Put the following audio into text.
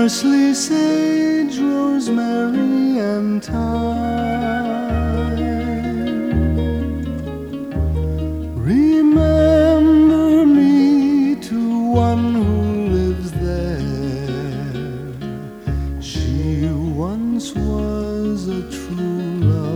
parsley, sage, rosemary, and thyme. Remember me to one who lives there. She once was a true love.